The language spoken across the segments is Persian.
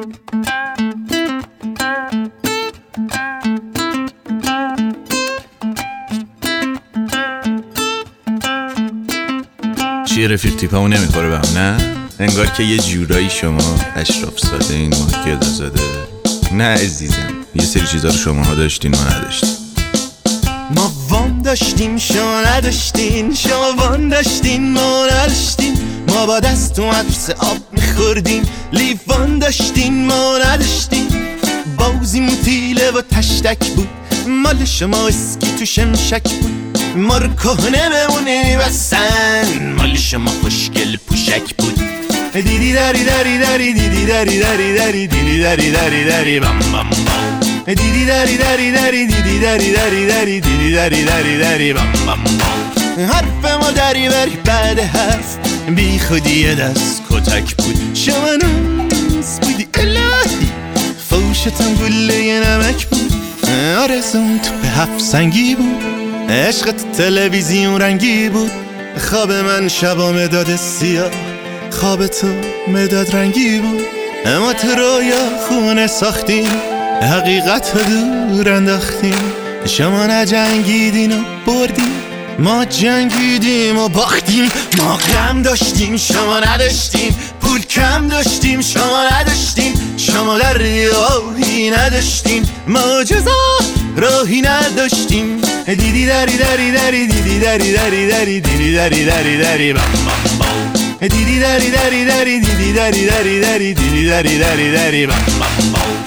چیه رفیق تیپمو نمیخوره بهم نه؟ انگار که یه جورایی شما اشراف زاده این ما گدا زاده. نه عزیزم، یه سری چیزا رو شماها داشتین ما نداشتیم. ما وام داشتیم شما نداشتین، شما وام داشتین ما نداشتین. ما با دست و عطس آب میخوردیم، لیوان داشتین ما نداشتین. بازیمون تیله و تشتک بود، مال شما اسکی تو شمشک بود. ما رو کهنه بمونه بسن، مال شما خوشگل پوشک بود. دیدی داری داری داری دیدی داری داری داری دیدی داری داری داری بام بام بام. دیدی داری داری داری دیدی داری داری داری دیدی داری داری داری بام بام بام. حرف ما داری بری بعد حرف، بی خودی دست کتک بود. شما ناز بودی الهی، فوشتم گله نمک بود. آرزوم تو به هفت سنگی بود، عشقت تلویزیون رنگی بود. خواب من شبا مداد سیاه، خواب تو مداد رنگی بود. اما تو رویا خونه ساختیم، حقیقت رو دور انداختیم. شما نجنگیدین و بردیم، ما جنگیدیم و باختیم. ما غم داشتیم شما نداشتیم، پول کم داشتیم شما نداشتیم. شما در راهی نداشتیم، ما جزا راهی نداشتیم. دیدی داری داری داری دیدی داری داری داری دیدی داری داری داری بام بام بام. دیدی داری داری داری دیدی داری داری داری دیدی داری داری داری بام بام بام.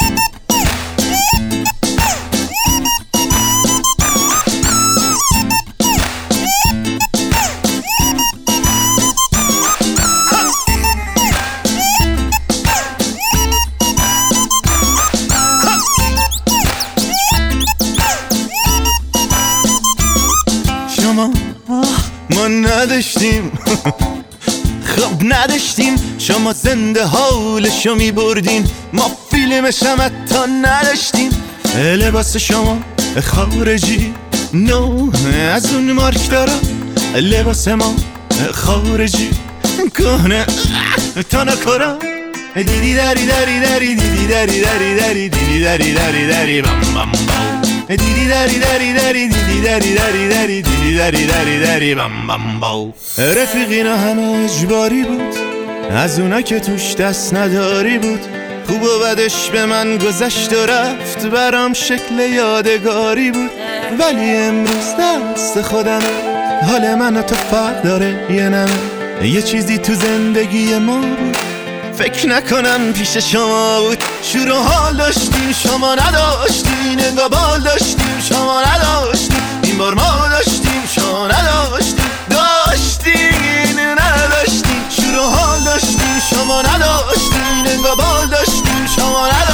ما نداشتیم خب نداشتیم. شما زنده حالشو می بردین، ما فیلمش هم حتی نداشتیم. لباس شما خارجی نو از اون مارک دارم، لباس ما خارجی کهنه تا نکارم. دیدی داری داری داری دیدی داری داری داری دیدی داری داری داری بام بام بام. دیدی داری داری داری دیدی داری داری داری دیدی داری داری داری بام بام بام. رفیقینا همه اجباری بود، از اونا که توش دست نداری بود. خوب و بدش به من گذشت و رفت، برام شکل یادگاری بود. ولی امروز دست خودمه، حال من و تو فرق داره یه نمه. یه چیزی تو زندگی ما بود، فکر نکنم پیش شما بود. شور و حال داشتیم شما نداشتین، انگار بال داشتیم شما نداشتین. این بار ما داشتیم شما نداشتین، داشتین نداشتین. شور و حال داشتیم شما نداشتین، انگار بال داشتیم شما نداشتین.